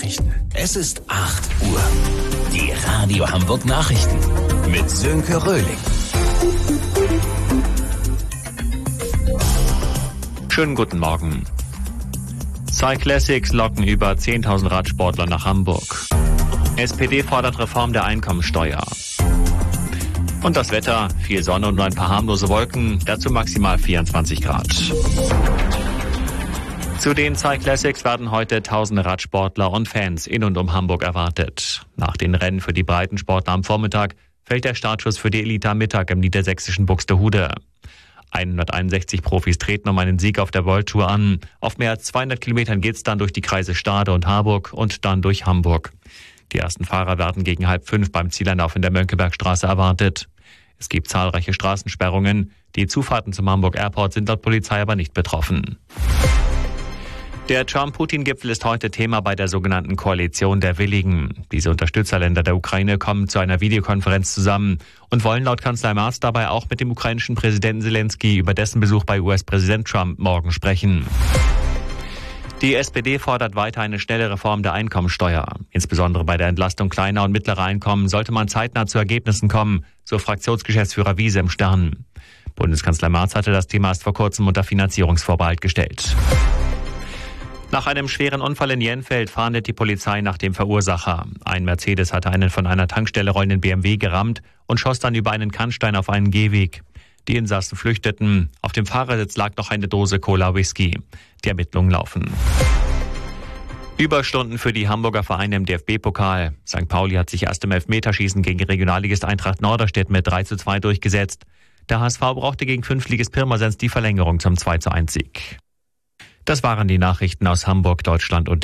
Nachrichten. Es ist 8 Uhr. Die Radio Hamburg Nachrichten mit Sönke Röhling. Schönen guten Morgen. Cyclassics locken über 10.000 Radsportler nach Hamburg. SPD fordert Reform der Einkommensteuer. Und das Wetter, viel Sonne und nur ein paar harmlose Wolken, dazu maximal 24 Grad. Zu den Cyclassics werden heute tausende Radsportler und Fans in und um Hamburg erwartet. Nach den Rennen für die Breitensportler am Vormittag fällt der Startschuss für die Elite am Mittag im niedersächsischen Buxtehude. 161 Profis treten um einen Sieg auf der World Tour an. Auf mehr als 200 Kilometern geht's dann durch die Kreise Stade und Harburg und dann durch Hamburg. Die ersten Fahrer werden gegen 4:30 beim Zieleinlauf in der Mönckebergstraße erwartet. Es gibt zahlreiche Straßensperrungen. Die Zufahrten zum Hamburg Airport sind laut Polizei aber nicht betroffen. Der Trump-Putin-Gipfel ist heute Thema bei der sogenannten Koalition der Willigen. Diese Unterstützerländer der Ukraine kommen zu einer Videokonferenz zusammen und wollen laut Kanzler Merz dabei auch mit dem ukrainischen Präsidenten Zelensky über dessen Besuch bei US-Präsident Trump morgen sprechen. Die SPD fordert weiter eine schnelle Reform der Einkommensteuer. Insbesondere bei der Entlastung kleiner und mittlerer Einkommen sollte man zeitnah zu Ergebnissen kommen, so Fraktionsgeschäftsführer Wiese im Stern. Bundeskanzler Merz hatte das Thema erst vor kurzem unter Finanzierungsvorbehalt gestellt. Nach einem schweren Unfall in Jenfeld fahndet die Polizei nach dem Verursacher. Ein Mercedes hatte einen von einer Tankstelle rollenden BMW gerammt und schoss dann über einen Kannstein auf einen Gehweg. Die Insassen flüchteten. Auf dem Fahrersitz lag noch eine Dose Cola Whisky. Die Ermittlungen laufen. Überstunden für die Hamburger Vereine im DFB-Pokal. St. Pauli hat sich erst im Elfmeterschießen gegen Regionalligist Eintracht Norderstedt mit 3:2 durchgesetzt. Der HSV brauchte gegen Fünftligist Pirmasens die Verlängerung zum 2:1 Sieg. Das waren die Nachrichten aus Hamburg, Deutschland und